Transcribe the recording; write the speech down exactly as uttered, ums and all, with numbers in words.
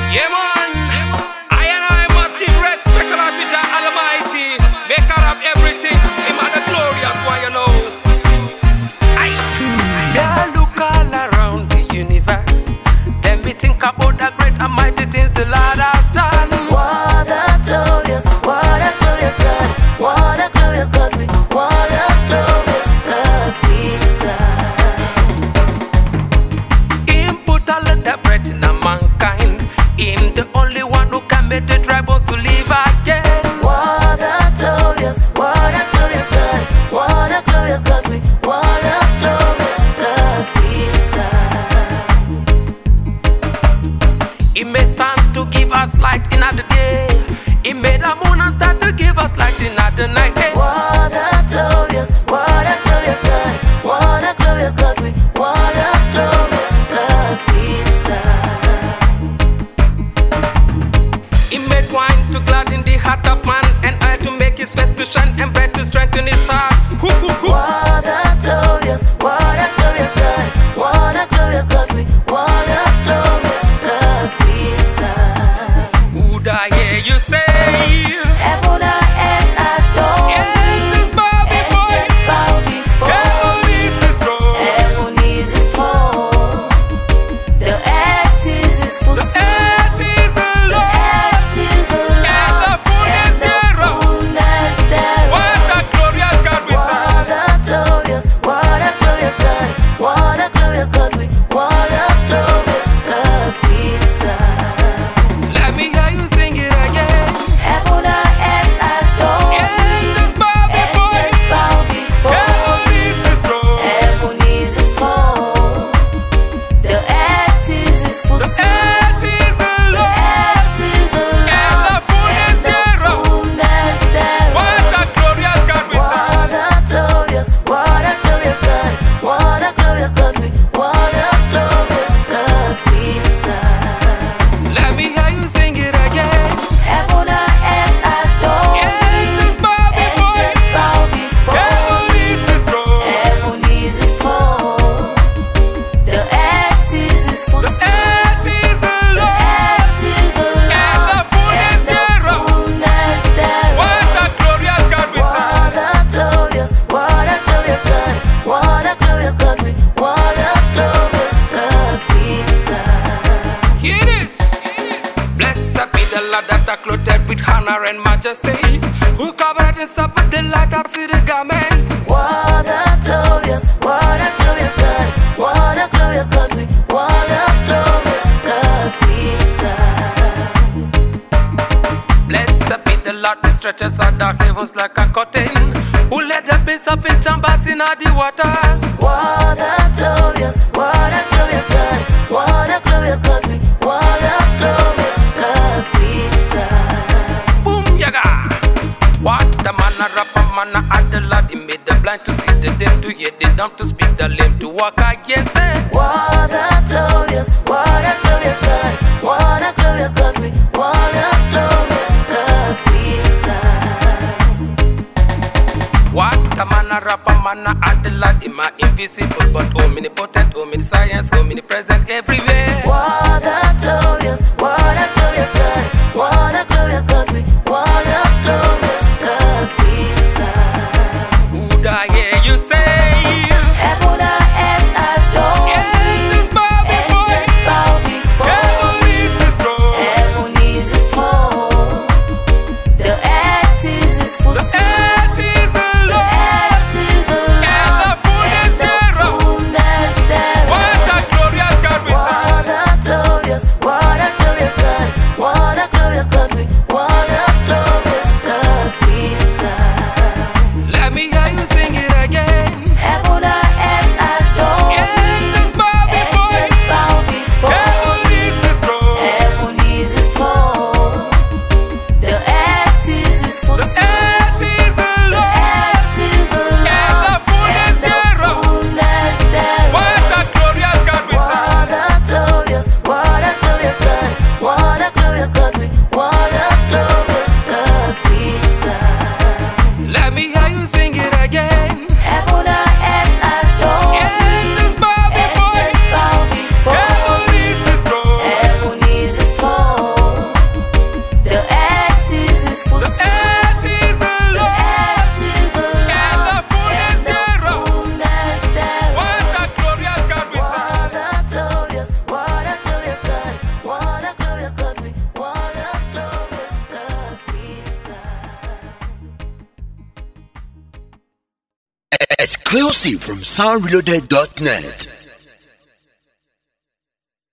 Yeah, man. I and I must give respect to Jah Almighty. Maker of everything. Him are the glorious one, you know. I, I look all around the universe. Then we think about the great and mighty things the Lord has done. What a glorious, what a glorious God. What a glorious God we, what a glorious God we serve. Him put all of the breath in a mankind. Him the only one who can make the dry bones to live again. What a glorious, what a glorious God. What a glorious God we, what a glorious God we serve. He made sun to give us light in the day. He made a moon and star to give us light in the night. Hey. What a glorious, what a glorious God. What a glorious God we, what a glorious God we serve. He made wine to gladden the heart of man, and oil to make his face to shine, and bread to strengthen his heart. Hoo, hoo, hoo. What a glorious, what a glorious God. What a glorious God we, what a glorious God we serve. Would I hear you say? Heaven and earth adore Yeah, Thee. just bow before Angels Him. bow before Heaven Thee. is His throne. Heaven is His throne. The earth is His The footstool. earth is The alone, earth is the and the Lord, fullness and the thereof. fullness thereof. What a glorious God we serve. What a glorious, what a glorious God. What a glorious God we, what a glorious God we serve. Let me hear you sing it again. Heaven and earth adore Yeah, Thee. just bow before Angels Him. bow before Heaven Thee. is His throne. Heaven is His throne. The earth is His The footstool. earth is The alone, earth is the and the Lord, fullness and the thereof. fullness thereof. What a glorious God we serve. What a glorious, what a glorious God. What a glorious God we, what a glorious God we serve. Let me hear you sing it again. Heaven and earth adore Yeah, Thee. just bow before Him. Angels bow before Heaven Thee. is His throne. Heaven is His throne. The earth is His The footstool. earth is The alone, earth is the and the Lord, fullness and the thereof. fullness thereof. What a glorious God we serve. What a glorious, what a glorious God. What a glorious God we, what a glorious God we serve. Hear this. Blessed be the Lord that are clothed with honor and majesty, who covered himself with the light of the garment. What a glorious, what a glorious God. What a glorious God we, what a glorious God we serve. Blessed be the Lord who stretches out the heavens like a curtain, who led the beasts of in chambers in all the waters. What a glorious, what a glorious God. What a glorious God we, what a glorious God we serve. Boom, yaga. What a manner of a manner at the Lord. He made the blind to see, the deaf to hear, the dumb to speak, the lame to walk again. Say, What a glorious, what a glorious God. What a glorious God we, what a glorious God we serve. what a manner of a manner at the Lord. Him are invisible but omnipotent, omniscience, omnipresent everywhere. What a glorious, what a glorious God. What a glorious God we, what a glorious God we serve. Would I hear you say? Heaven and earth adore Yeah, Thee. just bow before Angels Him. bow before Heaven Thee. is His throne. Heaven is His throne. The earth is His The footstool. earth is The alone, earth is the and the Lord, fullness and the thereof. fullness thereof. What a glorious God we serve. Exclusive from sound reloaded dot net.